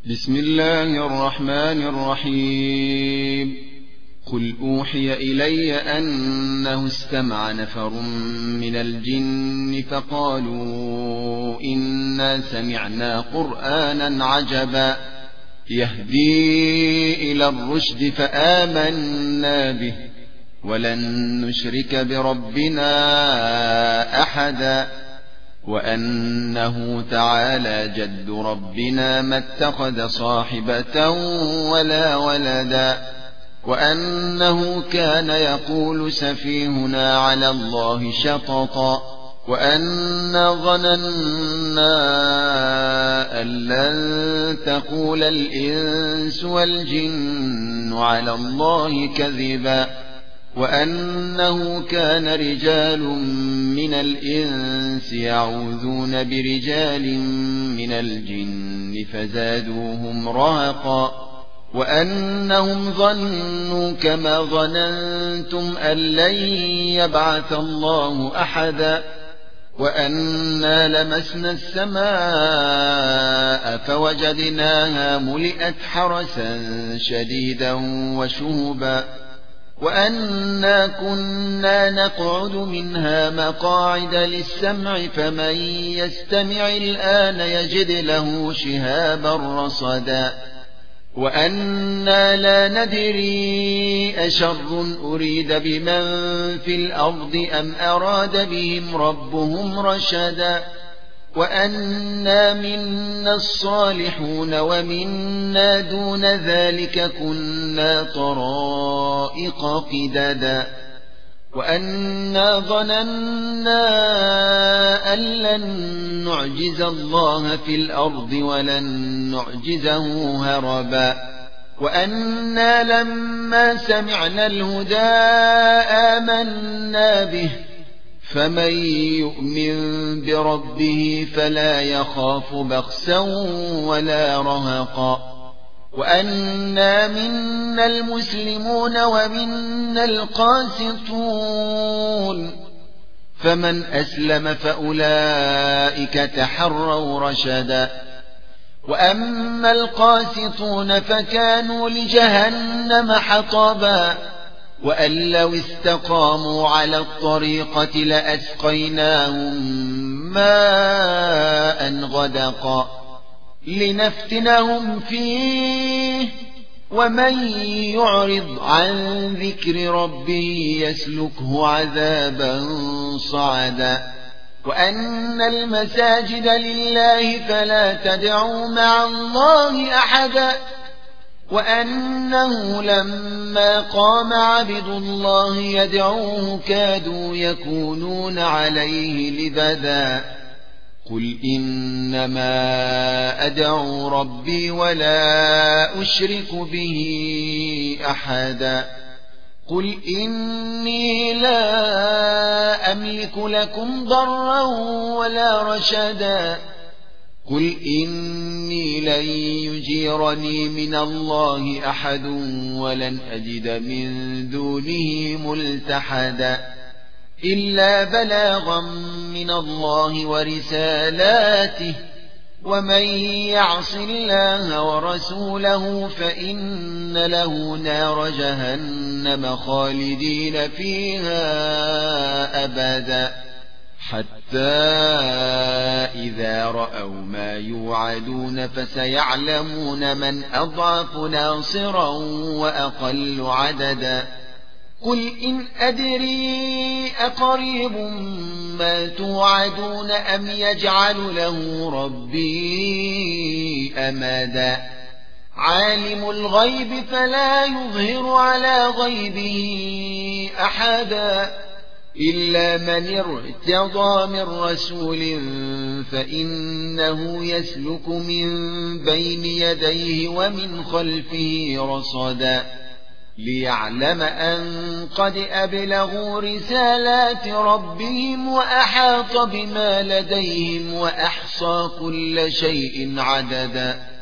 بسم الله الرحمن الرحيم. قل أوحي إلي أنه استمع نفر من الجن فقالوا إنا سمعنا قرآنا عجبا يهدي إلى الرشد فآمنا به ولن نشرك بربنا أحدا وأنه تعالى جد ربنا ما اتخذ صاحبة ولا ولدا وأنه كان يقول سفيهنا على الله شططا وأنا ظننا أن لن تقول الإنس والجن على الله كذبا وأنه كان رجال من الإنس يعوذون برجال من الجن فزادوهم رهقا وأنهم ظنوا كما ظننتم أن لن يبعث الله أحدا وأنا لمسنا السماء فوجدناها ملئت حرسا شديدا وشهبا وأنا كنا نقعد منها مقاعد للسمع فمن يستمع الآن يجد له شهابا رصدا وأنا لا ندري أشر أريد بمن في الأرض أم أراد بهم ربهم رشدا وأنا منا الصالحون ومنا دون ذلك كنا طرائق قددا وأنا ظننا أن لن نعجز الله في الأرض ولن نعجزه هربا وأنا لما سمعنا الهدى آمنا به فمن يؤمن بربه فلا يخاف بخسا ولا رهقا وأنا منا المسلمون ومنا القاسطون فمن أسلم فأولئك تحروا رشدا وأما القاسطون فكانوا لجهنم حطبا وأن لو استقاموا على الطريقة لأسقيناهم ماء غدقا لنفتنهم فيه ومن يعرض عن ذكر ربه يسلكه عذابا صعدا وأن المساجد لله فلا تدعوا مع الله أحدا وأنه لما قام عبد الله يدعوه كادوا يكونون عليه لبدا قل إنما أدعو ربي ولا أشرك به أحدا قل إني لا أملك لكم ضرا ولا رشدا قل إني لن يجيرني من الله أحد ولن أجد من دونه ملتحدا إلا بلاغا من الله ورسالاته ومن يعص الله ورسوله فإن له نار جهنم خالدين فيها أبدا حتى إذا رأوا ما يوعدون فسيعلمون من أضعف ناصرا وأقل عددا قل إن أدري أقريب ما توعدون أم يجعل له ربي أمدا عالم الغيب فلا يظهر على غيبه أحدا إلا من ارتضى من رسول فإنه يسلك من بين يديه ومن خلفه رصدا ليعلم أن قد أبلغوا رسالات ربهم وأحاط بما لديهم وأحصى كل شيء عددا